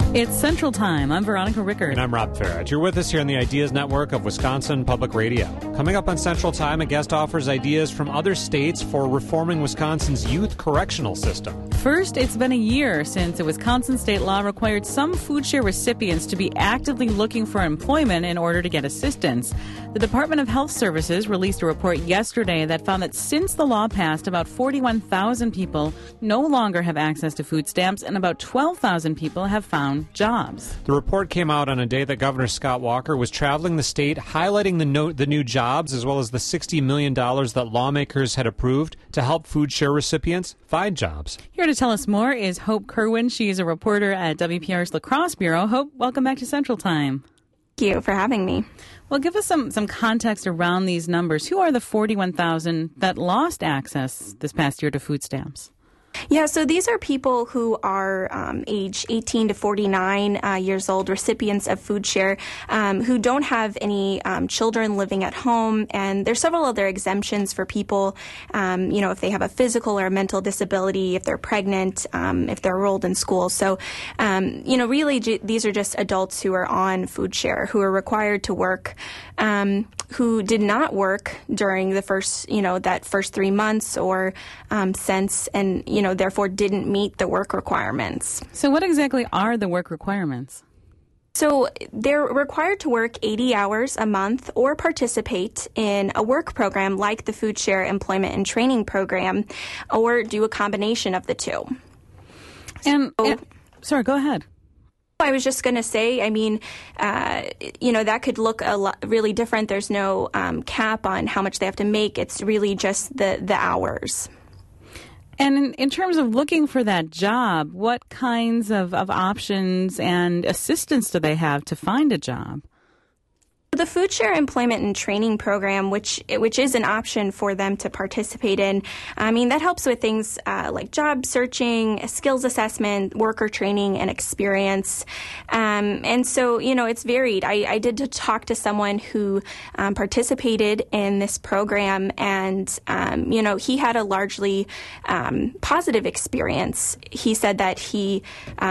It's Central Time. I'm Veronica Rickard. And I'm Rob Farrett. You're with us here on the Ideas Network of Wisconsin Public Radio. Coming up on Central Time, a guest offers ideas from other states for reforming Wisconsin's youth correctional system. First, it's been a year since a Wisconsin state law required some food share recipients to be actively looking for employment in order to get assistance. The Department of Health Services released a report yesterday that found that since the law passed, about 41,000 people no longer have access to food stamps, and about 12,000 people have found jobs. The report came out on a day that Governor Scott Walker was traveling the state, highlighting the new jobs as well as the $60 million that lawmakers had approved to help food share recipients find jobs. Here to tell us more is Hope Kerwin. She is a reporter at WPR's La Crosse Bureau. Hope, welcome back to Central Time. Thank you for having me. Well, give us some context around these numbers. Who are the 41,000 that lost access this past year to food stamps? Yeah, so these are people who are age 18 to 49 years old, recipients of food share, who don't have any children living at home. And there's several other exemptions for people, if they have a physical or a mental disability, if they're pregnant, if they're enrolled in school. So, really these are just adults who are on food share, who are required to work, who did not work during the first, that first 3 months or since, and, therefore didn't meet the work requirements. So what exactly are the work requirements? So they're required to work 80 hours a month or participate in a work program like the Food Share Employment and Training Program, or do a combination of the two. Sorry, go ahead. I was just going to say, that could look really different. There's no cap on how much they have to make. It's really just the hours. And in terms of looking for that job, what kinds of options and assistance do they have to find a job? The Food Share Employment and Training Program, which is an option for them to participate in, that helps with things like job searching, skills assessment, worker training, and experience. And so, it's varied. I did talk to someone who participated in this program, and, he had a largely positive experience. He said that he,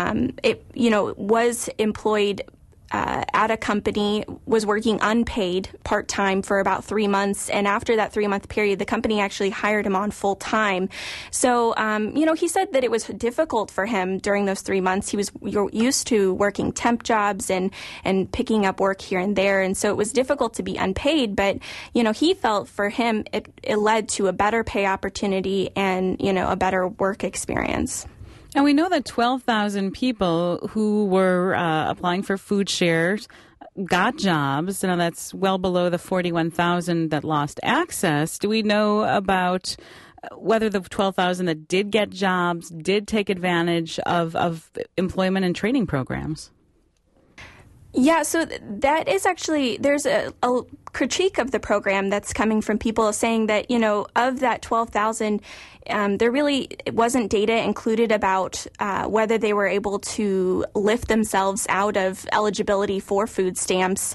was employed at a company, was working unpaid part-time for about 3 months. And after that 3-month period, the company actually hired him on full-time. So, he said that it was difficult for him during those 3 months. He was used to working temp jobs and picking up work here and there. And so it was difficult to be unpaid. But, he felt for him it led to a better pay opportunity and, a better work experience. And we know that 12,000 people who were applying for food shares got jobs. Now, that's well below the 41,000 that lost access. Do we know about whether the 12,000 that did get jobs did take advantage of employment and training programs? Yeah, so that is actually, there's a critique of the program that's coming from people saying that, of that 12,000, there really wasn't data included about whether they were able to lift themselves out of eligibility for food stamps,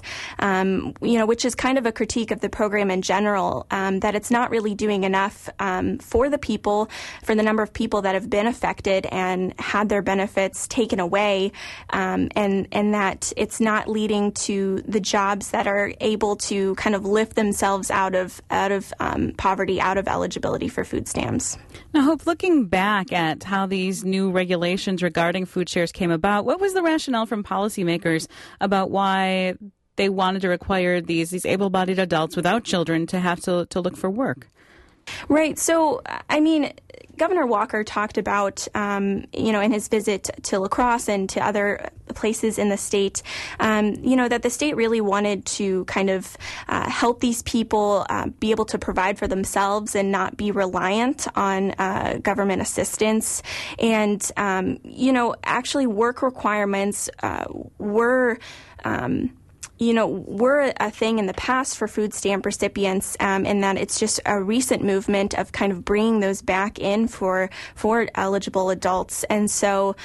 which is kind of a critique of the program in general, that it's not really doing enough for the number of people that have been affected and had their benefits taken away, and that it's not leading to the jobs that are able to kind of lift themselves out of poverty, out of eligibility for food stamps. Now, Hope, looking back at how these new regulations regarding food shares came about, what was the rationale from policymakers about why they wanted to require these able-bodied adults without children to have to look for work? Right. So, Governor Walker talked about, in his visit to La Crosse and to other places in the state, that the state really wanted to kind of help these people be able to provide for themselves and not be reliant on government assistance. And, actually work requirements were were a thing in the past for food stamp recipients, in that it's just a recent movement of kind of bringing those back in for eligible adults. And so,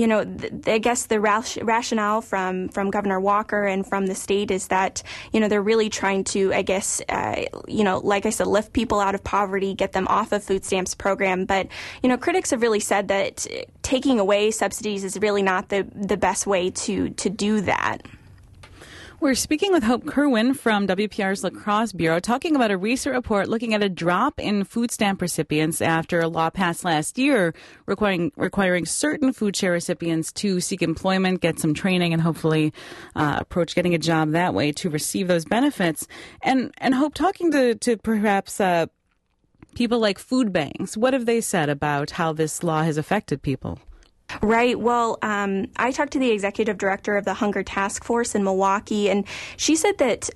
I guess the rationale from Governor Walker and from the state is that, they're really trying to, I guess, like I said, lift people out of poverty, get them off of food stamps program. But, critics have really said that taking away subsidies is really not the best way to do that. We're speaking with Hope Kerwin from WPR's La Crosse Bureau, talking about a recent report looking at a drop in food stamp recipients after a law passed last year requiring certain food share recipients to seek employment, get some training, and hopefully approach getting a job that way to receive those benefits. And Hope, talking to perhaps people like food banks, what have they said about how this law has affected people? Right. Well, I talked to the executive director of the Hunger Task Force in Milwaukee, and she said that,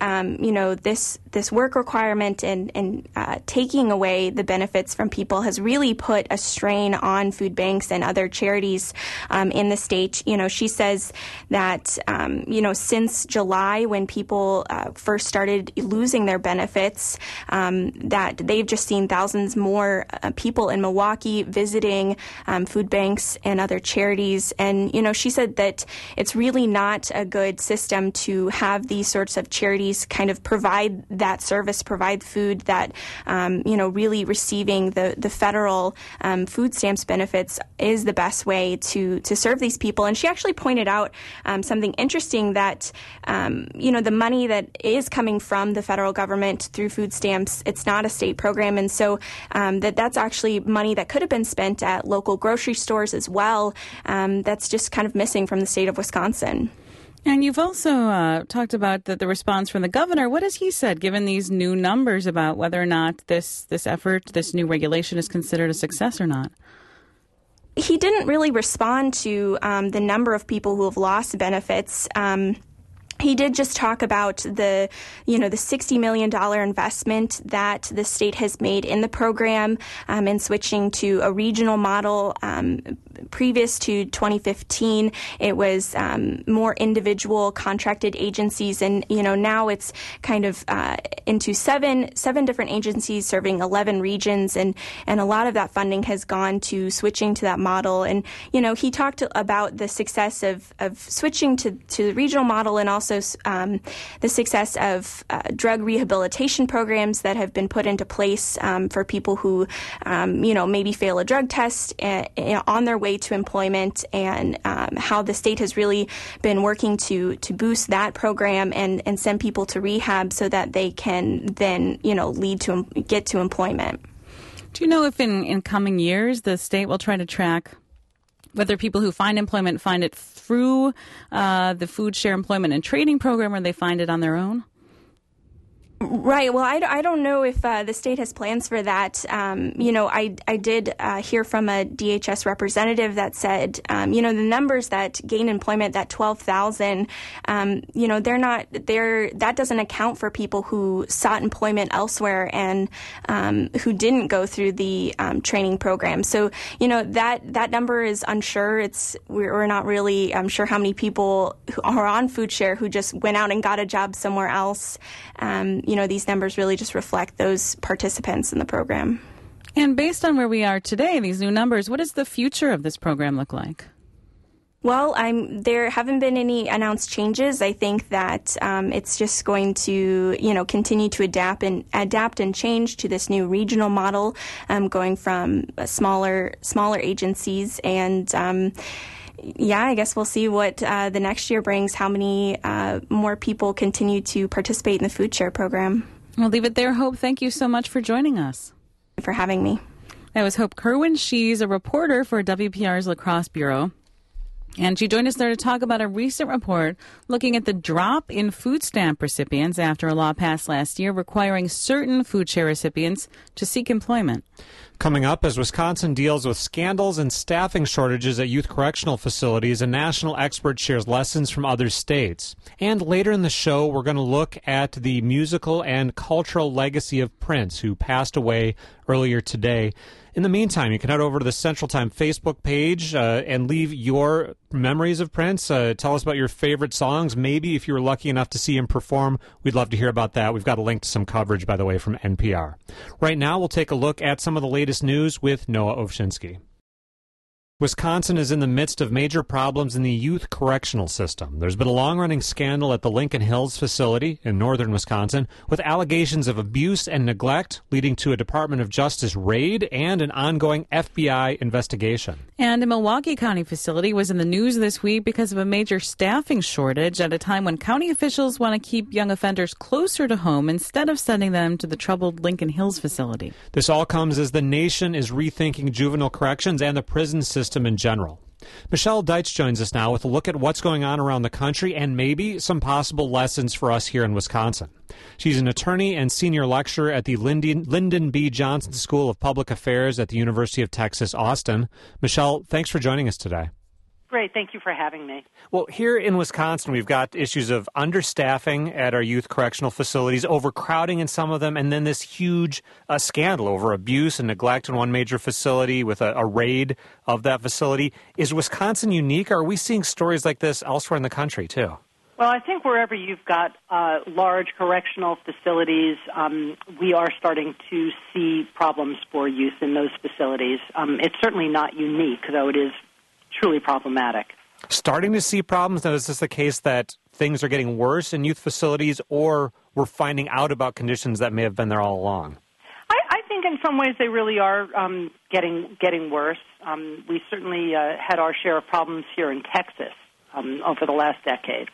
this work requirement and taking away the benefits from people has really put a strain on food banks and other charities in the state. She says that, since July, when people first started losing their benefits, that they've just seen thousands more people in Milwaukee visiting food banks and other charities. And, she said that it's really not a good system to have these sorts of charities kind of provide that service, provide food that, really receiving the federal food stamps benefits is the best way to serve these people. And she actually pointed out something interesting that, the money that is coming from the federal government through food stamps, it's not a state program. And so that's actually money that could have been spent at local grocery stores as well. That's just kind of missing from the state of Wisconsin. And you've also talked about the response from the governor. What has he said, given these new numbers, about whether or not this effort, this new regulation, is considered a success or not? He didn't really respond to the number of people who have lost benefits. He did just talk about the $60 million investment that the state has made in the program and switching to a regional model. Previous to 2015, it was more individual contracted agencies, and now it's kind of into seven different agencies serving 11 regions, and a lot of that funding has gone to switching to that model. And he talked about the success of switching to the regional model, and also the success of drug rehabilitation programs that have been put into place for people who maybe fail a drug test on their way to employment, and how the state has really been working to boost that program and send people to rehab so that they can then get to employment. Do you know if in coming years the state will try to track whether people who find employment find it through the Food Share Employment and Training Program, or they find it on their own? Right. Well, I don't know if the state has plans for that. I did hear from a DHS representative that said, the numbers that gain employment, that 12,000, that doesn't account for people who sought employment elsewhere and who didn't go through the training program. So, that number is unsure. We're not really sure how many people who are on food share who just went out and got a job somewhere else. These numbers really just reflect those participants in the program. And based on where we are today, these new numbers, what does the future of this program look like? Well, there haven't been any announced changes. I think that it's just going to, continue to adapt and change to this new regional model, going from smaller agencies. And I guess we'll see what the next year brings, how many more people continue to participate in the food share program. We'll leave it there, Hope. Thank you so much for joining us. For having me. That was Hope Kerwin. She's a reporter for WPR's La Crosse Bureau. And she joined us there to talk about a recent report looking at the drop in food stamp recipients after a law passed last year requiring certain food share recipients to seek employment. Coming up, as Wisconsin deals with scandals and staffing shortages at youth correctional facilities, a national expert shares lessons from other states. And later in the show, we're going to look at the musical and cultural legacy of Prince, who passed away earlier today. In the meantime, you can head over to the Central Time Facebook page and leave your memories of Prince. Tell us about your favorite songs. Maybe if you were lucky enough to see him perform, we'd love to hear about that. We've got a link to some coverage, by the way, from NPR. Right now, we'll take a look at some of the latest news with Noah Ovchinsky. Wisconsin is in the midst of major problems in the youth correctional system. There's been a long-running scandal at the Lincoln Hills facility in northern Wisconsin with allegations of abuse and neglect leading to a Department of Justice raid and an ongoing FBI investigation. And a Milwaukee County facility was in the news this week because of a major staffing shortage at a time when county officials want to keep young offenders closer to home instead of sending them to the troubled Lincoln Hills facility. This all comes as the nation is rethinking juvenile corrections and the prison system in general. Michelle Deitch joins us now with a look at what's going on around the country and maybe some possible lessons for us here in Wisconsin. She's an attorney and senior lecturer at the Lyndon B. Johnson School of Public Affairs at the University of Texas, Austin. Michelle, thanks for joining us today. Great. Thank you for having me. Well, here in Wisconsin, we've got issues of understaffing at our youth correctional facilities, overcrowding in some of them, and then this huge scandal over abuse and neglect in one major facility with a raid of that facility. Is Wisconsin unique, or are we seeing stories like this elsewhere in the country, too? Well, I think wherever you've got large correctional facilities, we are starting to see problems for youth in those facilities. It's certainly not unique, though it is truly problematic. Starting to see problems? Now, is this the case that things are getting worse in youth facilities, or we're finding out about conditions that may have been there all along? I think in some ways they really are getting worse. We certainly had our share of problems here in Texas over the last decade.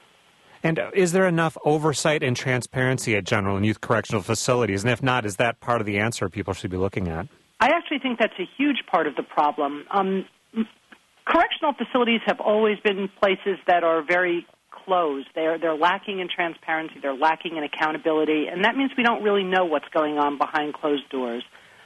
And is there enough oversight and transparency at general and youth correctional facilities? And if not, is that part of the answer people should be looking at? I actually think that's a huge part of the problem. Correctional facilities have always been places that are very closed. They're lacking in transparency. They're lacking in accountability, and that means we don't really know what's going on behind closed doors.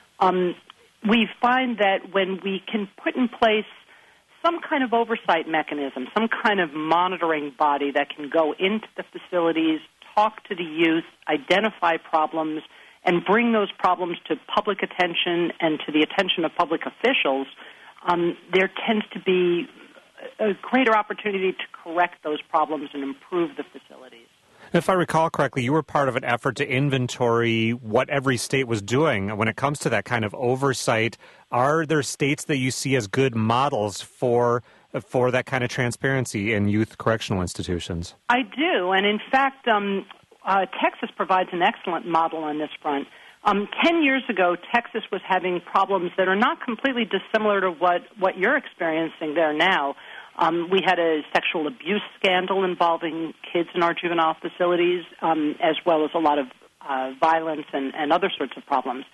We find that when we can put in place some kind of oversight mechanism, some kind of monitoring body that can go into the facilities, talk to the youth, identify problems, and bring those problems to public attention and to the attention of public officials, there tends to be a greater opportunity to correct those problems and improve the facilities. If I recall correctly, you were part of an effort to inventory what every state was doing when it comes to that kind of oversight. Are there states that you see as good models for that kind of transparency in youth correctional institutions? I do, and in fact, Texas provides an excellent model on this front. 10 years ago, Texas was having problems that are not completely dissimilar to what you're experiencing there now. We had a sexual abuse scandal involving kids in our juvenile facilities, as well as a lot of violence and other sorts of problems.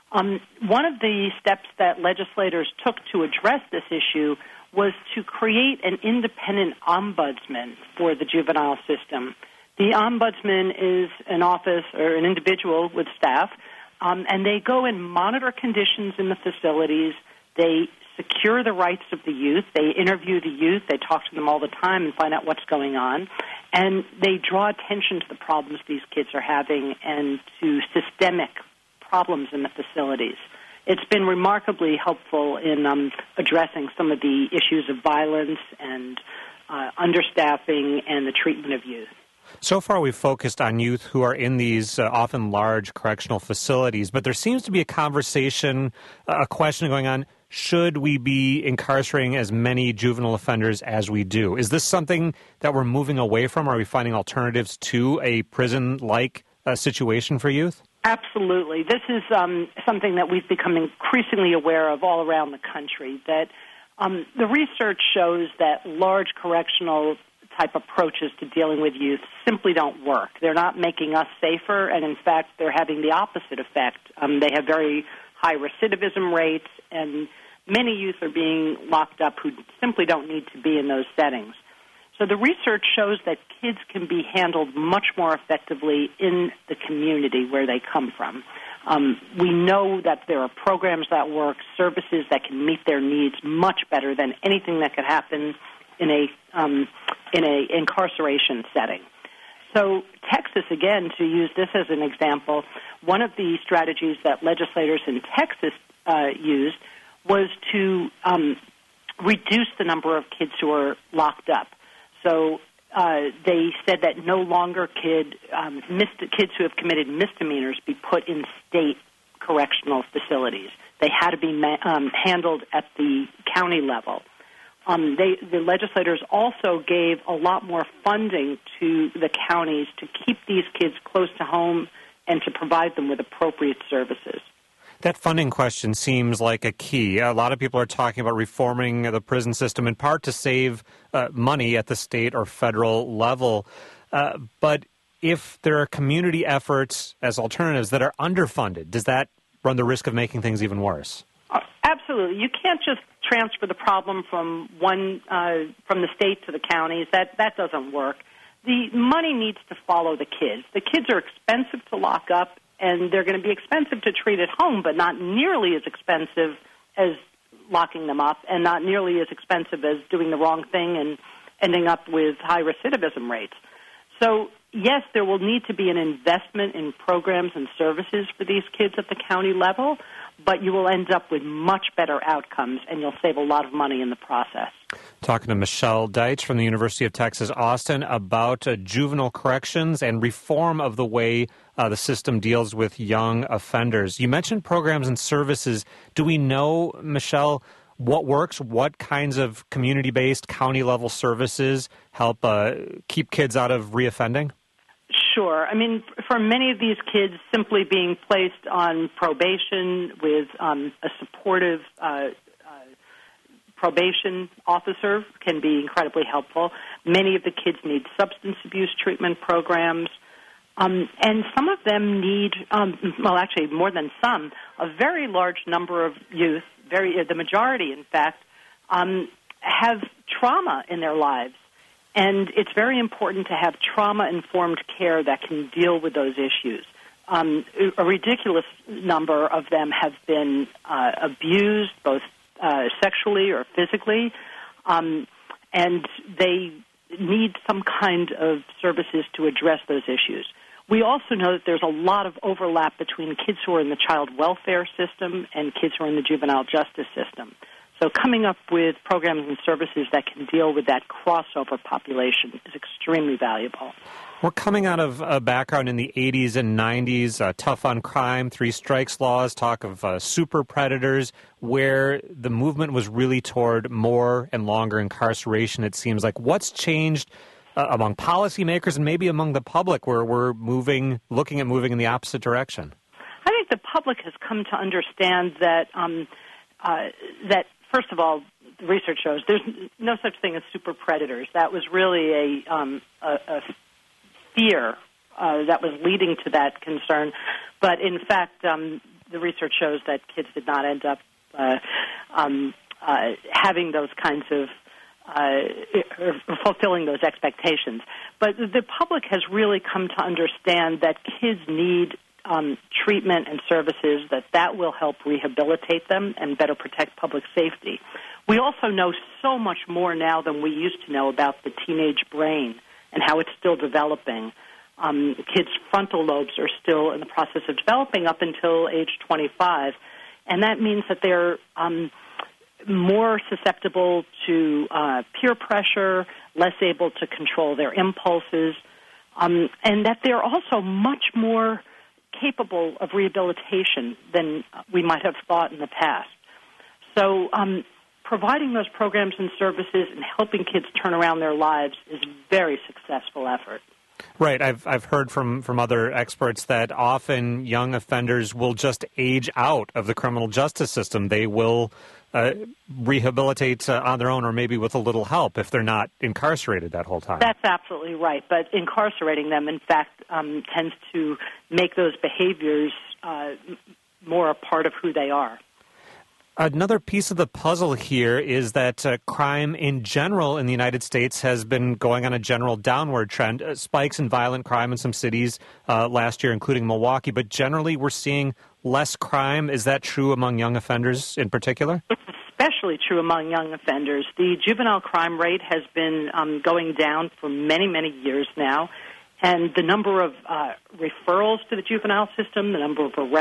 One of the steps that legislators took to address this issue was to create an independent ombudsman for the juvenile system. The ombudsman is an office or an individual with staff, and they go and monitor conditions in the facilities. They secure the rights of the youth. They interview the youth. They talk to them all the time and find out what's going on. And they draw attention to the problems these kids are having and to systemic problems in the facilities. It's been remarkably helpful in addressing some of the issues of violence and understaffing and the treatment of youth. So far, we've focused on youth who are in these often large correctional facilities, but there seems to be a conversation, a question going on, should we be incarcerating as many juvenile offenders as we do? Is this something that we're moving away from? Are we finding alternatives to a prison-like situation for youth? Absolutely. This is something that we've become increasingly aware of all around the country, that the research shows that large correctional type approaches to dealing with youth simply don't work. They're not making us safer, and in fact, they're having the opposite effect. They have very high recidivism rates, and many youth are being locked up who simply don't need to be in those settings. So the research shows that kids can be handled much more effectively in the community where they come from. We know that there are programs that work, services that can meet their needs much better than anything that could happen in a incarceration setting. So Texas, again, to use this as an example, one of the strategies that legislators in Texas used was to reduce the number of kids who are locked up. So they said that no longer kids who have committed misdemeanors be put in state correctional facilities. They had to be handled at the county level. The legislators also gave a lot more funding to the counties to keep these kids close to home and to provide them with appropriate services. That funding question seems like a key. A lot of people are talking about reforming the prison system in part to save money at the state or federal level. But if there are community efforts as alternatives that are underfunded, does that run the risk of making things even worse? Absolutely. You can't just transfer the problem from the state to the counties. That doesn't work. The money needs to follow the kids. The kids are expensive to lock up, and they're going to be expensive to treat at home, but not nearly as expensive as locking them up, and not nearly as expensive as doing the wrong thing and ending up with high recidivism rates. So, yes, there will need to be an investment in programs and services for these kids at the county level, but you will end up with much better outcomes, and you'll save a lot of money in the process. Talking to Michelle Deitch from the University of Texas, Austin, about juvenile corrections and reform of the way the system deals with young offenders. You mentioned programs and services. Do we know, Michelle, what works? What kinds of community-based, county-level services help keep kids out of reoffending? Sure. I mean, for many of these kids, simply being placed on probation with a supportive probation officer can be incredibly helpful. Many of the kids need substance abuse treatment programs, and some of them need, actually more than some, a very large number of youth, the majority, in fact, have trauma in their lives. And it's very important to have trauma-informed care that can deal with those issues. A ridiculous number of them have been abused, both sexually or physically, and they need some kind of services to address those issues. We also know that there's a lot of overlap between kids who are in the child welfare system and kids who are in the juvenile justice system. So coming up with programs and services that can deal with that crossover population is extremely valuable. We're coming out of a background in the 80s and 90s, tough on crime, 3 strikes laws, talk of super predators, where the movement was really toward more and longer incarceration, it seems like. What's changed among policymakers and maybe among the public where we're looking at moving in the opposite direction? I think the public has come to understand that that first of all, the research shows there's no such thing as super predators. That was really a fear that was leading to that concern. But in fact, the research shows that kids did not end up having those kinds of fulfilling those expectations. But the public has really come to understand that kids need treatment and services, that will help rehabilitate them and better protect public safety. We also know so much more now than we used to know about the teenage brain and how it's still developing. Kids' frontal lobes are still in the process of developing up until age 25, and that means that they're more susceptible to peer pressure, less able to control their impulses, and that they're also much more capable of rehabilitation than we might have thought in the past. So providing those programs and services and helping kids turn around their lives is a very successful effort. Right. I've heard from other experts that often young offenders will just age out of the criminal justice system. They will rehabilitate on their own or maybe with a little help if they're not incarcerated that whole time. That's absolutely right. But incarcerating them, in fact, tends to make those behaviors more a part of who they are. Another piece of the puzzle here is that crime in general in the United States has been going on a general downward trend. Spikes in violent crime in some cities last year, including Milwaukee. But generally, we're seeing less crime. Is that true among young offenders in particular? It's especially true among young offenders. The juvenile crime rate has been going down for many, many years now. And the number of referrals to the juvenile system, the number of arrests,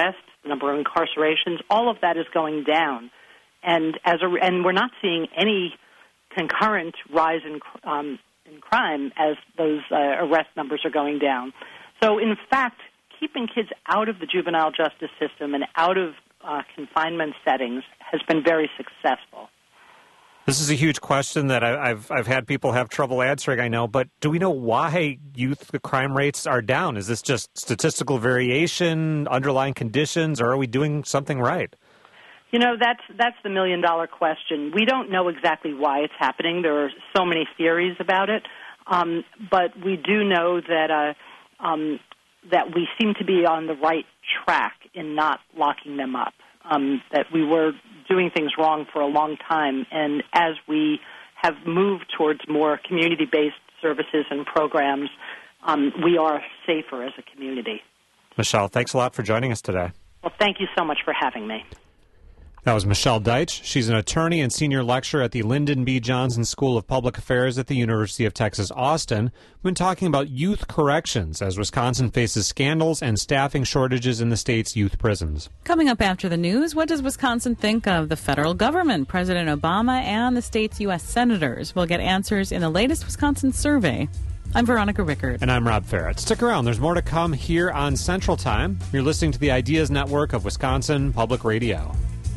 the number of incarcerations, all of that is going down. And and we're not seeing any concurrent rise in crime as those arrest numbers are going down. So, in fact, keeping kids out of the juvenile justice system and out of confinement settings has been very successful. This is a huge question that I've had people have trouble answering, I know, but do we know why youth crime rates are down? Is this just statistical variation, underlying conditions, or are we doing something right? You know, that's the million-dollar question. We don't know exactly why it's happening. There are so many theories about it, but we do know that that we seem to be on the right track in not locking them up, that we were doing things wrong for a long time, and as we have moved towards more community-based services and programs, we are safer as a community. Michelle, thanks a lot for joining us today. Well, thank you so much for having me. That was Michelle Deitch. She's an attorney and senior lecturer at the Lyndon B. Johnson School of Public Affairs at the University of Texas, Austin. We've been talking about youth corrections as Wisconsin faces scandals and staffing shortages in the state's youth prisons. Coming up after the news, what does Wisconsin think of the federal government, President Obama, and the state's U.S. senators? We'll get answers in the latest Wisconsin survey. I'm Veronica Rickard. And I'm Rob Ferret. Stick around. There's more to come here on Central Time. You're listening to the Ideas Network of Wisconsin Public Radio.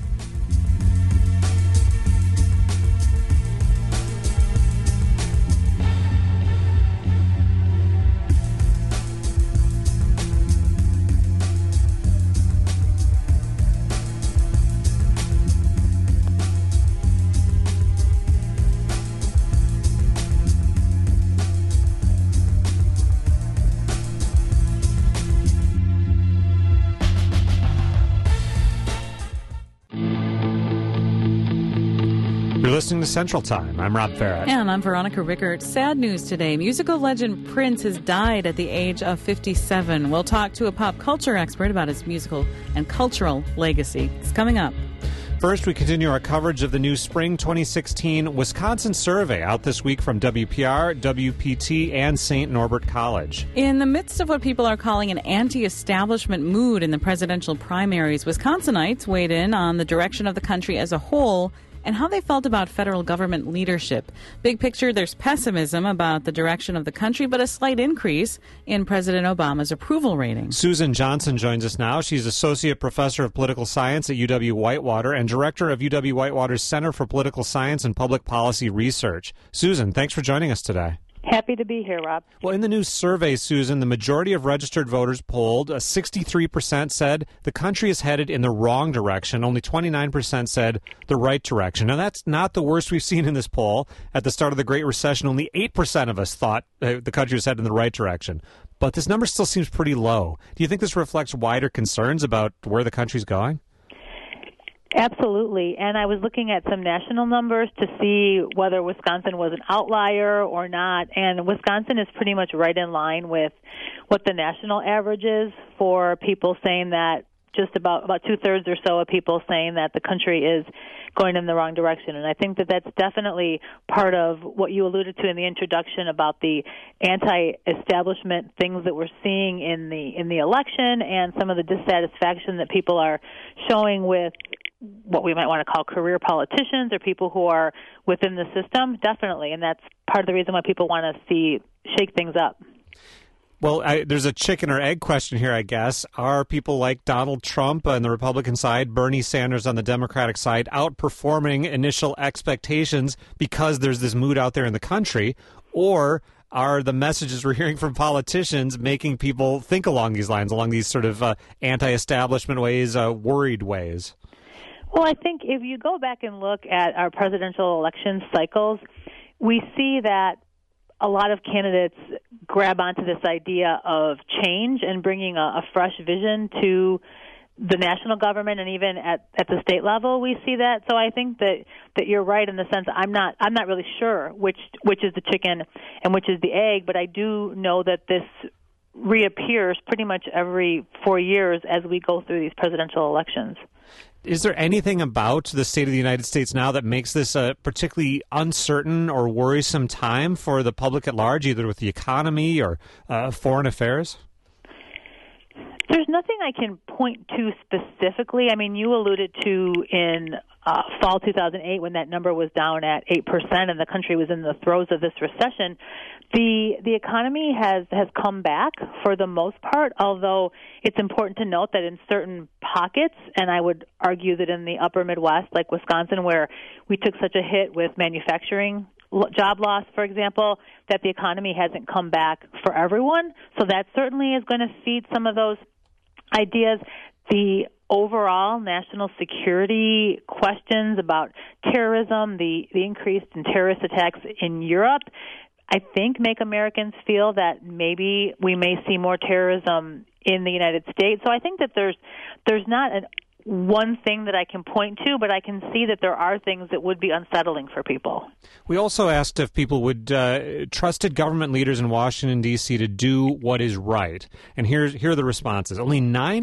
You're listening to Central Time. I'm Rob Ferret. And I'm Veronica Rickert. Sad news today. Musical legend Prince has died at the age of 57. We'll talk to a pop culture expert about his musical and cultural legacy. It's coming up. First, we continue our coverage of the new Spring 2016 Wisconsin survey out this week from WPR, WPT, and St. Norbert College. In the midst of what people are calling an anti-establishment mood in the presidential primaries, Wisconsinites weighed in on the direction of the country as a whole and how they felt about federal government leadership. Big picture, there's pessimism about the direction of the country, but a slight increase in President Obama's approval rating. Susan Johnson joins us now. She's Associate Professor of Political Science at UW-Whitewater and Director of UW-Whitewater's Center for Political Science and Public Policy Research. Susan, thanks for joining us today. Happy to be here, Rob. Well, in the new survey, Susan, the majority of registered voters polled, 63% said the country is headed in the wrong direction. Only 29% said the right direction. Now, that's not the worst we've seen in this poll. At the start of the Great Recession, only 8% of us thought the country was headed in the right direction. But this number still seems pretty low. Do you think this reflects wider concerns about where the country's going? Absolutely. And I was looking at some national numbers to see whether Wisconsin was an outlier or not. And Wisconsin is pretty much right in line with what the national average is for people saying that just about two-thirds or so of people saying that the country is going in the wrong direction. And I think that that's definitely part of what you alluded to in the introduction about the anti-establishment things that we're seeing in the election and some of the dissatisfaction that people are showing with what we might want to call career politicians or people who are within the system, definitely. And that's part of the reason why people want to shake things up. Well, there's a chicken or egg question here, I guess. Are people like Donald Trump on the Republican side, Bernie Sanders on the Democratic side, outperforming initial expectations because there's this mood out there in the country? Or are the messages we're hearing from politicians making people think along these lines, along these sort of anti-establishment ways, worried ways? Well, I think if you go back and look at our presidential election cycles, we see that a lot of candidates grab onto this idea of change and bringing a fresh vision to the national government and even at the state level. We see that. So I think that you're right in the sense I'm not really sure which is the chicken and which is the egg, but I do know that this reappears pretty much every 4 years as we go through these presidential elections. Is there anything about the state of the United States now that makes this a particularly uncertain or worrisome time for the public at large, either with the economy or foreign affairs? There's nothing I can point to specifically. I mean, you alluded to in fall 2008 when that number was down at 8% and the country was in the throes of this recession. The economy has come back for the most part, although it's important to note that in certain pockets, and I would argue that in the upper Midwest, like Wisconsin, where we took such a hit with manufacturing job loss, for example, that the economy hasn't come back for everyone. So that certainly is going to feed some of those ideas. The overall national security questions about terrorism, the increase in terrorist attacks in Europe, I think make Americans feel that maybe we may see more terrorism in the United States. So I think that there's not one thing that I can point to, but I can see that there are things that would be unsettling for people. We also asked if people would trusted government leaders in Washington, D.C. to do what is right. And here are the responses. Only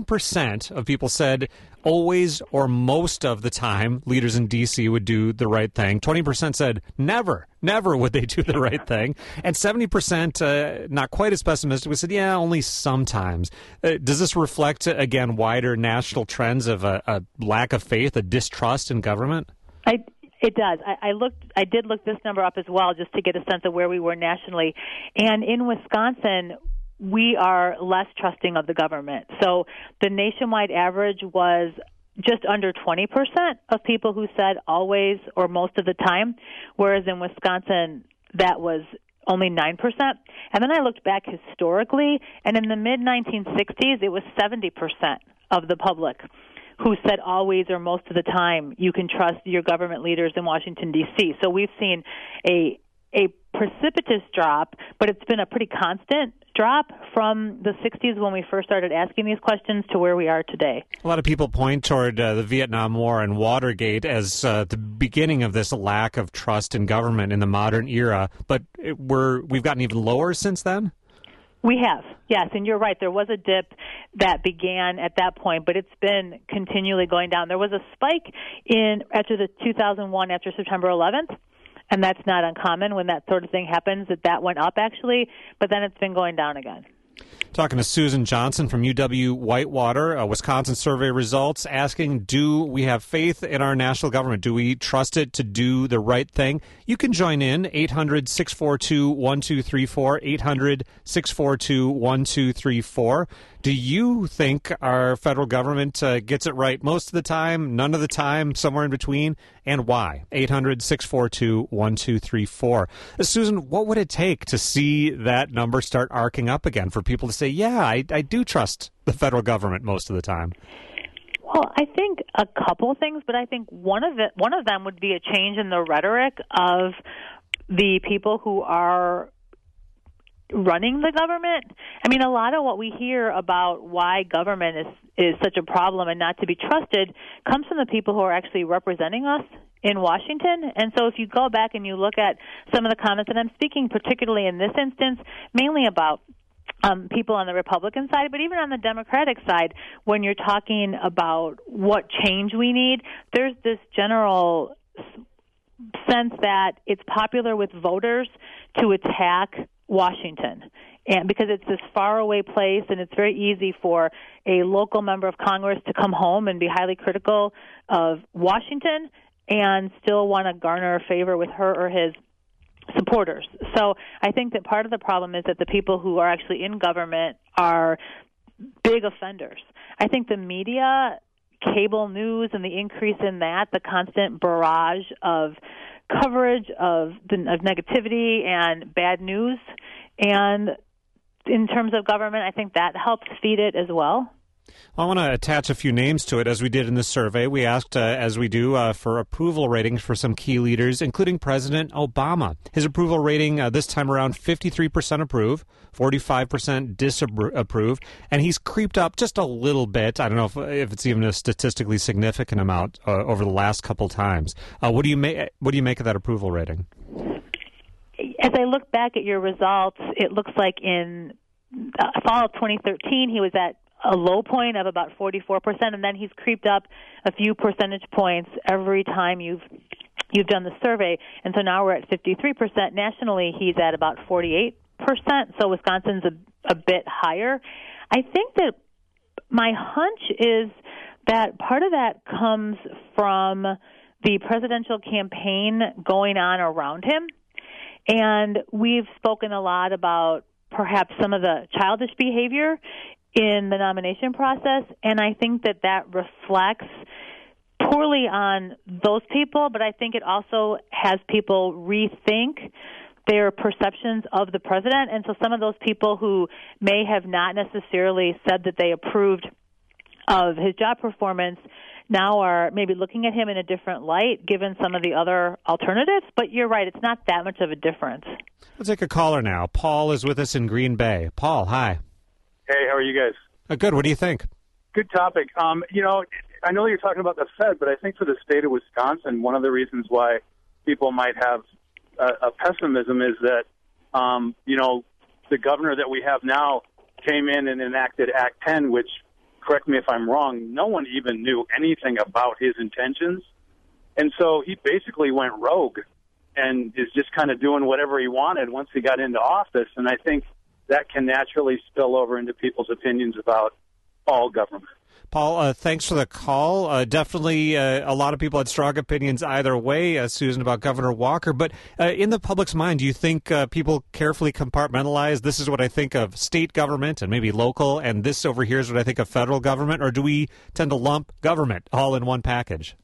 9% of people said always or most of the time leaders in D.C. would do the right thing. 20% said never would they do the right thing. And 70%, not quite as pessimistic, we said, yeah, only sometimes. Does this reflect, again, wider national trends of a lack of faith, a distrust in government? It does. I did look this number up as well just to get a sense of where we were nationally. And in Wisconsin, we are less trusting of the government. So the nationwide average was just under 20% of people who said always or most of the time, whereas in Wisconsin, that was only 9%. And then I looked back historically, and in the mid-1960s, it was 70% of the public who said always or most of the time you can trust your government leaders in Washington, D.C. So we've seen a precipitous drop, but it's been a pretty constant drop from the 60s when we first started asking these questions to where we are today. A lot of people point toward the Vietnam War and Watergate as the beginning of this lack of trust in government in the modern era, but we've gotten even lower since then? We have, yes, and you're right. There was a dip that began at that point, but it's been continually going down. There was a spike after the 2001, after September 11th, and that's not uncommon when that sort of thing happens, that went up actually, but then it's been going down again. Talking to Susan Johnson from UW-Whitewater, Wisconsin survey results asking, do we have faith in our national government? Do we trust it to do the right thing? You can join in, 800-642-1234, 800-642-1234. Do you think our federal government gets it right most of the time, none of the time, somewhere in between, and why? 800-642-1234. Susan, what would it take to see that number start arcing up again for people to say, yeah, I do trust the federal government most of the time? Well, I think a couple things, but I think one of them would be a change in the rhetoric of the people who are running the government. I mean, a lot of what we hear about why government is such a problem and not to be trusted comes from the people who are actually representing us in Washington. And so if you go back and you look at some of the comments, and I'm speaking particularly in this instance mainly about people on the Republican side, but even on the Democratic side, when you're talking about what change we need, there's this general sense that it's popular with voters to attack Washington, and because it's this faraway place and it's very easy for a local member of Congress to come home and be highly critical of Washington and still want to garner favor with her or his supporters. So I think that part of the problem is that the people who are actually in government are big offenders. I think the media, cable news, and the increase in that, the constant barrage of coverage of negativity and bad news, and in terms of government, I think that helps feed it as well. I want to attach a few names to it, as we did in this survey. We asked, as we do, for approval ratings for some key leaders, including President Obama. His approval rating this time around, 53% approve, 45% disapprove, and he's creeped up just a little bit. I don't know if it's even a statistically significant amount over the last couple times. What do you make of that approval rating? As I look back at your results, it looks like in fall of 2013, he was at a low point of about 44%, and then he's creeped up a few percentage points every time you've done the survey, and so now we're at 53%. Nationally, he's at about 48%, so Wisconsin's a bit higher. I think that my hunch is that part of that comes from the presidential campaign going on around him. And we've spoken a lot about perhaps some of the childish behavior in the nomination process, and I think that reflects poorly on those people, but I think it also has people rethink their perceptions of the president. And so some of those people who may have not necessarily said that they approved of his job performance now are maybe looking at him in a different light given some of the other alternatives. But you're right, it's not that much of a difference. Let's take a caller now. Paul is with us in Green Bay. Paul, hi. Hey, how are you guys? Good. What do you think? Good topic. I know you're talking about the Fed, but I think for the state of Wisconsin, one of the reasons why people might have a pessimism is that, the governor that we have now came in and enacted Act 10, which, correct me if I'm wrong, no one even knew anything about his intentions. And so he basically went rogue and is just kind of doing whatever he wanted once he got into office. And I think that can naturally spill over into people's opinions about all government. Paul, thanks for the call. Definitely a lot of people had strong opinions either way, Susan, about Governor Walker. But in the public's mind, do you think people carefully compartmentalize, this is what I think of state government and maybe local, and this over here is what I think of federal government? Or do we tend to lump government all in one package?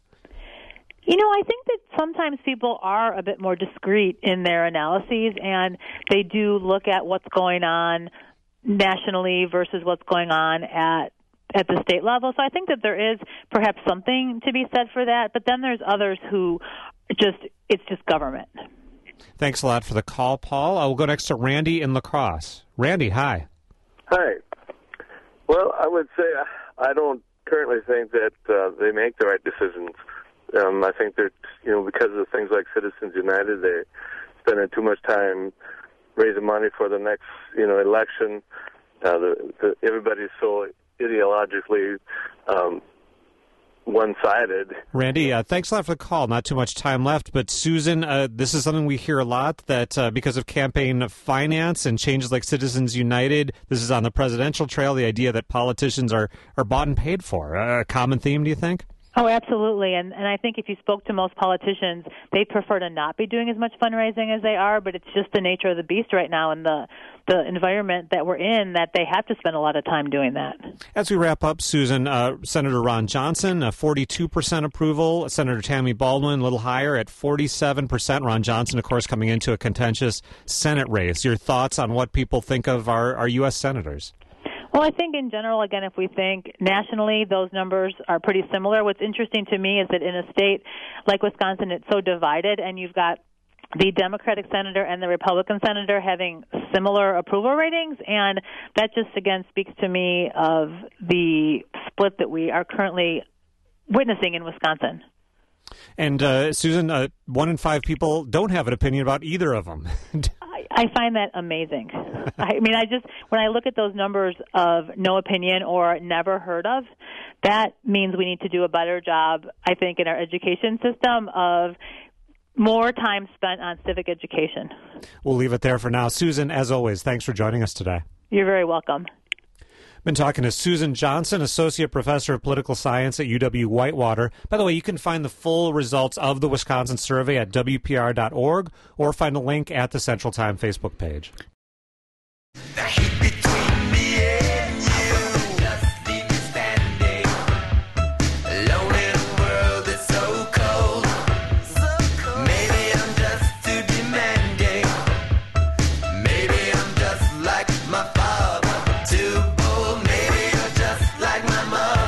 I think that sometimes people are a bit more discreet in their analyses, and they do look at what's going on nationally versus what's going on at the state level. So I think that there is perhaps something to be said for that, but then there's others who it's just government. Thanks a lot for the call, Paul. We'll go next to Randy in La Crosse. Randy, hi. Hi. Well, I would say I don't currently think that they make the right decisions. I think that, because of things like Citizens United, they're spending too much time raising money for the next, election. Everybody's so ideologically one-sided. Randy, thanks a lot for the call. Not too much time left, but Susan, this is something we hear a lot, that because of campaign finance and changes like Citizens United, this is on the presidential trail, the idea that politicians are bought and paid for. A common theme, do you think? Oh, absolutely. And I think if you spoke to most politicians, they prefer to not be doing as much fundraising as they are, but it's just the nature of the beast right now and the environment that we're in, that they have to spend a lot of time doing that. As we wrap up, Susan, Senator Ron Johnson, 42% approval. Senator Tammy Baldwin, a little higher at 47%. Ron Johnson, of course, coming into a contentious Senate race. Your thoughts on what people think of our U.S. senators? Well, I think in general, again, if we think nationally, those numbers are pretty similar. What's interesting to me is that in a state like Wisconsin, it's so divided, and you've got the Democratic senator and the Republican senator having similar approval ratings, and that just, again, speaks to me of the split that we are currently witnessing in Wisconsin. And, Susan, 1 in 5 people don't have an opinion about either of them. I find that amazing. When I look at those numbers of no opinion or never heard of, that means we need to do a better job, I think, in our education system of more time spent on civic education. We'll leave it there for now. Susan, as always, thanks for joining us today. You're very welcome. Been talking to Susan Johnson, Associate Professor of Political Science at UW-Whitewater. By the way, you can find the full results of the Wisconsin survey at WPR.org or find a link at the Central Time Facebook page. The heat between me and you just leave me standing alone in a world that's so cold. Maybe I'm just too demanding. Maybe I'm just like my father, too bold. Maybe you're just like my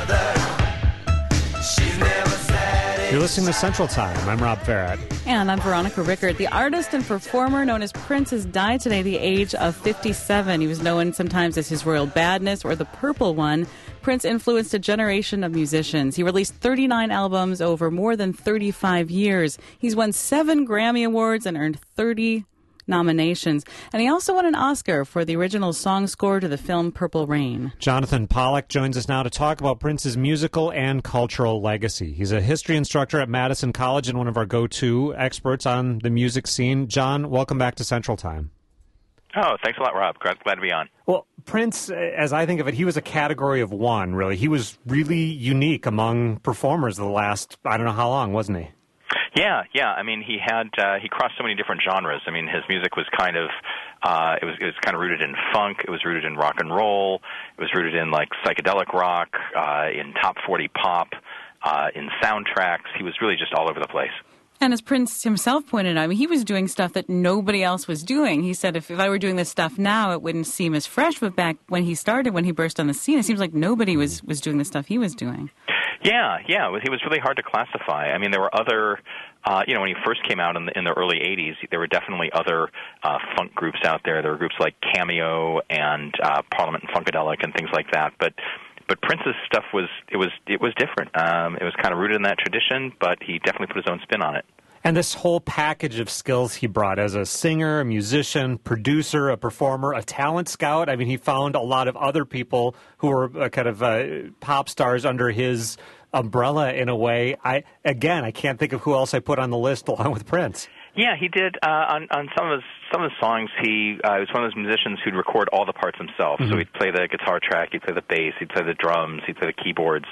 mother. She's never satisfied. You're listening to Central Time. I'm Rob Farrett. And I'm Veronica Rickert. The artist and performer known as Prince has died today at the age of 57. He was known sometimes as his Royal Badness or the Purple One. Prince influenced a generation of musicians. He released 39 albums over more than 35 years. He's won 7 Grammy Awards and earned 30 nominations. And he also won an Oscar for the original song score to the film Purple Rain. Jonathan Pollack joins us now to talk about Prince's musical and cultural legacy. He's a history instructor at Madison College and one of our go-to experts on the music scene. John, welcome back to Central Time. Oh, thanks a lot, Rob. Glad to be on. Well, Prince, as I think of it, he was a category of one, really. He was really unique among performers the last, I don't know how long, wasn't he? Yeah. I mean, he crossed so many different genres. I mean, his music was kind of it was kind of rooted in funk. It was rooted in rock and roll. It was rooted in like psychedelic rock, in top 40 pop, in soundtracks. He was really just all over the place. And as Prince himself pointed out, I mean, he was doing stuff that nobody else was doing. He said, if I were doing this stuff now, it wouldn't seem as fresh. But back when he started, when he burst on the scene, it seems like nobody was doing the stuff he was doing. Yeah. He was really hard to classify. I mean, there were other, when he first came out in the early 80s, there were definitely other funk groups out there. There were groups like Cameo and Parliament and Funkadelic and things like that. But Prince's stuff was different. It was kind of rooted in that tradition, but he definitely put his own spin on it. And this whole package of skills he brought as a singer, a musician, producer, a performer, a talent scout. I mean, he found a lot of other people who were kind of pop stars under his umbrella in a way. I can't think of who else I put on the list along with Prince. Yeah, he did on some of his songs. He was one of those musicians who'd record all the parts himself. Mm-hmm. So he'd play the guitar track, he'd play the bass, he'd play the drums, he'd play the keyboards.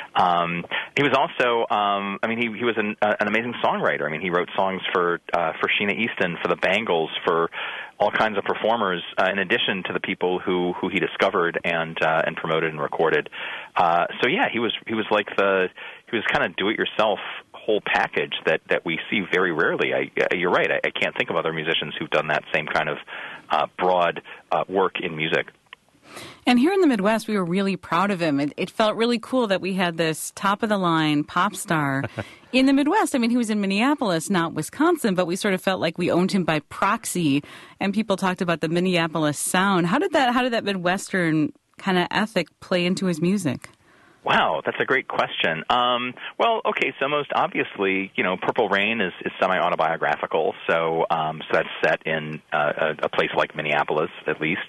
He was also, he was an amazing songwriter. I mean, he wrote songs for Sheena Easton, for the Bangles, for all kinds of performers, in addition to the people who he discovered and promoted and recorded. He was like he was kind of do-it-yourself whole package that we see very rarely. You're right. I can't think of other musicians who've done that same kind of broad work in music. And here in the Midwest, we were really proud of him. It felt really cool that we had this top-of-the-line pop star in the Midwest. I mean, he was in Minneapolis, not Wisconsin, but we sort of felt like we owned him by proxy, and people talked about the Minneapolis sound. How did that Midwestern kind of ethic play into his music? Wow, that's a great question. So most obviously, Purple Rain is semi-autobiographical, so that's set in a place like Minneapolis, at least.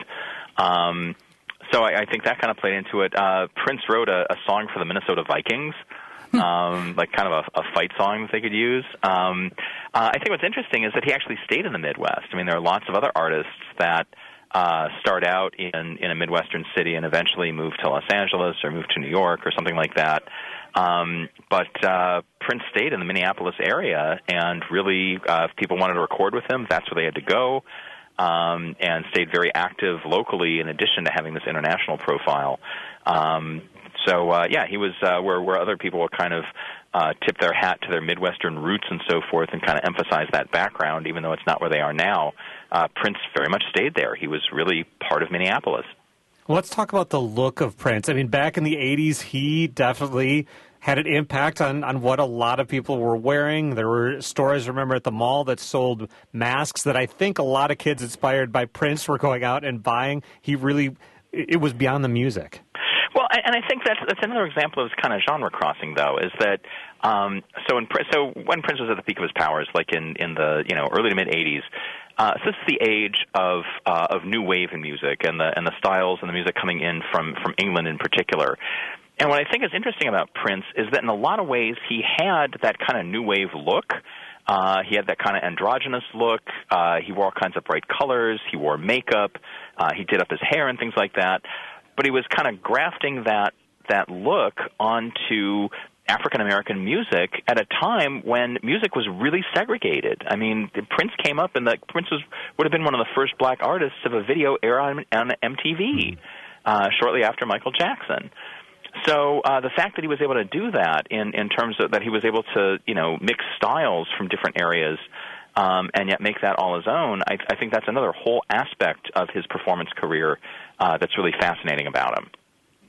So I think that kind of played into it. Prince wrote a song for the Minnesota Vikings, like kind of a fight song that they could use. I think what's interesting is that he actually stayed in the Midwest. I mean, there are lots of other artists that start out in a Midwestern city and eventually move to Los Angeles or move to New York or something like that. But Prince stayed in the Minneapolis area, and really, if people wanted to record with him, that's where they had to go, and stayed very active locally in addition to having this international profile. He was where other people would kind of tip their hat to their Midwestern roots and so forth and kind of emphasize that background, even though it's not where they are now. Prince very much stayed there. He was really part of Minneapolis. Well, let's talk about the look of Prince. I mean, back in the 80s, he definitely had an impact on what a lot of people were wearing. There were stores, remember, at the mall that sold masks that I think a lot of kids inspired by Prince were going out and buying. It was beyond the music. Well, and I think that's another example of this kind of genre crossing, though, is that when Prince was at the peak of his powers, like in the early to mid '80s, this is the age of new wave in music and the styles and the music coming in from England in particular. And what I think is interesting about Prince is that in a lot of ways he had that kind of new wave look. He had that kind of androgynous look. He wore all kinds of bright colors. He wore makeup. He did up his hair and things like that. But he was kind of grafting that look onto African-American music at a time when music was really segregated. I mean, Prince came up, and Prince would have been one of the first black artists of a video era on MTV shortly after Michael Jackson. So the fact that he was able to do that in terms of that he was able to, mix styles from different areas and yet make that all his own, I think that's another whole aspect of his performance career that's really fascinating about him.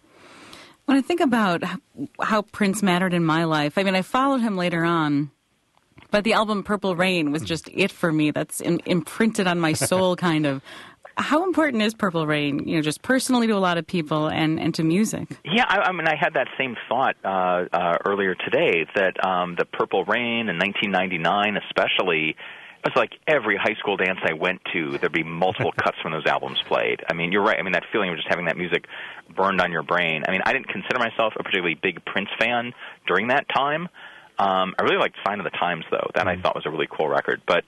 When I think about how Prince mattered in my life, I mean, I followed him later on, but the album Purple Rain was just it for me. That's imprinted on my soul, kind of. How important is Purple Rain, just personally to a lot of people and to music? Yeah, I mean, I had that same thought earlier today, that the Purple Rain in 1999 especially, it was like every high school dance I went to, there'd be multiple cuts from those albums played. I mean, you're right. I mean, that feeling of just having that music burned on your brain. I mean, I didn't consider myself a particularly big Prince fan during that time. I really liked Sign of the Times, though. That I thought was a really cool record. But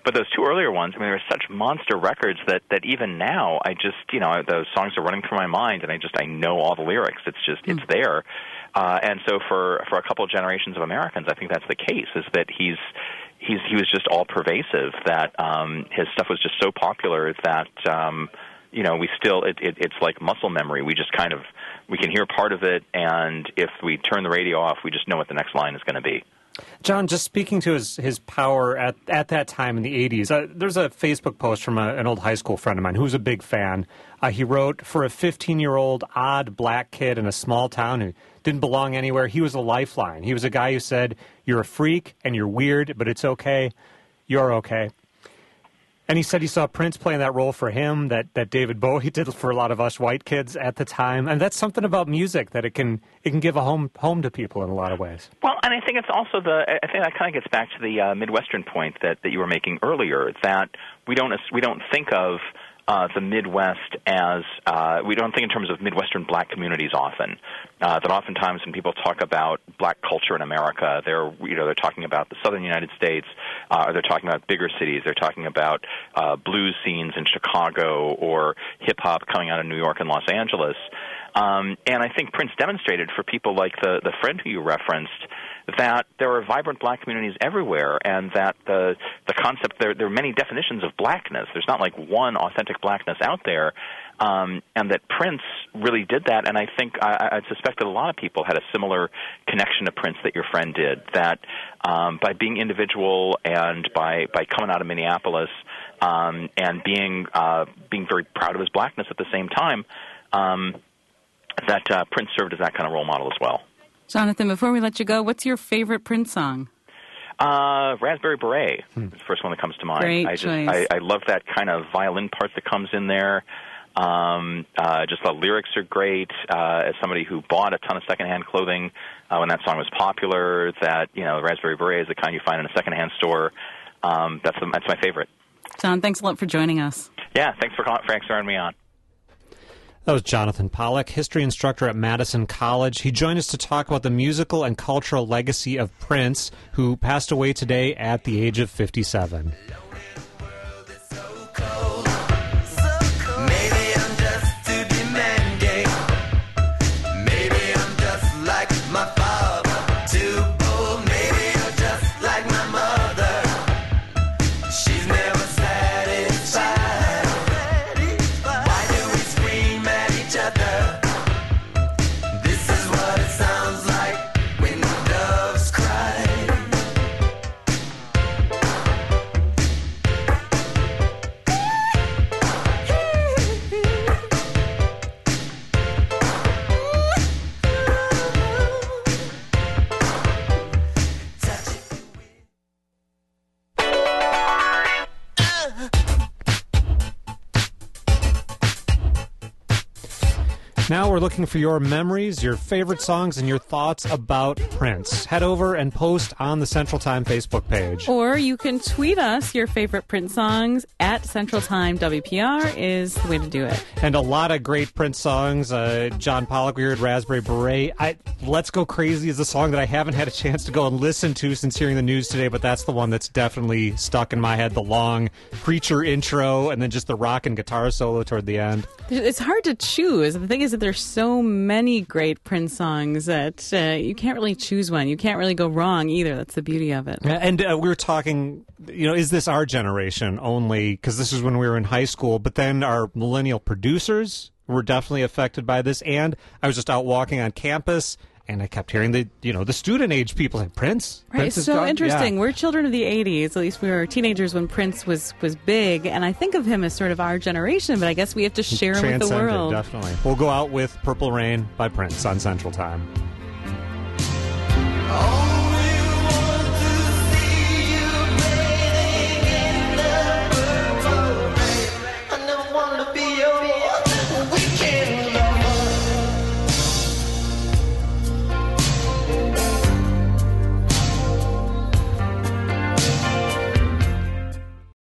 But those two earlier ones, I mean, they're such monster records that even now, I just, those songs are running through my mind, and I know all the lyrics. It's just, it's there. And so for a couple of generations of Americans, I think that's the case, is that he was just all pervasive, that his stuff was just so popular that, we still, it's like muscle memory. We just we can hear part of it, and if we turn the radio off, we just know what the next line is going to be. John, just speaking to his power at that time in the 80s, there's a Facebook post from an old high school friend of mine who's a big fan. He wrote, for a 15-year-old odd black kid in a small town who didn't belong anywhere, he was a lifeline. He was a guy who said, you're a freak and you're weird, but it's okay. You're okay. And he said he saw Prince playing that role for him, that David Bowie did for a lot of us white kids at the time. And that's something about music, that it can give a home to people in a lot of ways. Well, and I think it's also I think that kind of gets back to the Midwestern point that you were making earlier, that we don't think of the Midwest as we don't think in terms of Midwestern black communities often. That oftentimes when people talk about black culture in America, they're talking about the southern United States, or they're talking about bigger cities. They're talking about blues scenes in Chicago or hip hop coming out of New York and Los Angeles. And I think Prince demonstrated for people like the friend who you referenced that there are vibrant black communities everywhere, and that the concept, there are many definitions of blackness. There's not like one authentic blackness out there, and that Prince really did that. And I think I suspect that a lot of people had a similar connection to Prince that your friend did, that by being individual and by coming out of Minneapolis and being very proud of his blackness at the same time, that Prince served as that kind of role model as well. Jonathan, before we let you go, what's your favorite Prince song? Raspberry Beret is the first one that comes to mind. Great choice. I love that kind of violin part that comes in there. Just the lyrics are great. As somebody who bought a ton of secondhand clothing when that song was popular, that Raspberry Beret is the kind you find in a secondhand store. That's my favorite. John, thanks a lot for joining us. Yeah, thanks for having me on. That was Jonathan Pollock, history instructor at Madison College. He joined us to talk about the musical and cultural legacy of Prince, who passed away today at the age of 57. Now we're looking for your memories, your favorite songs, and your thoughts about Prince. Head over and post on the Central Time Facebook page. Or you can tweet us your favorite Prince songs at Central Time WPR is the way to do it. And a lot of great Prince songs. John Pollock, we heard Raspberry Beret. Let's Go Crazy is a song that I haven't had a chance to go and listen to since hearing the news today, but that's the one that's definitely stuck in my head. The long preacher intro and then just the rock and guitar solo toward the end. It's hard to choose. The thing is that there's so many great Prince songs that you can't really choose one. You can't really go wrong either. That's the beauty of it. And we were talking, is this our generation only? Because this is when we were in high school, but then our millennial producers were definitely affected by this. And I was just out walking on campus, and I kept hearing the student age people say, Prince? Right, Prince it's so interesting. Yeah. We're children of the 80s. At least we were teenagers when Prince was big. And I think of him as sort of our generation, but I guess we have to share him with the world. Definitely. We'll go out with Purple Rain by Prince on Central Time.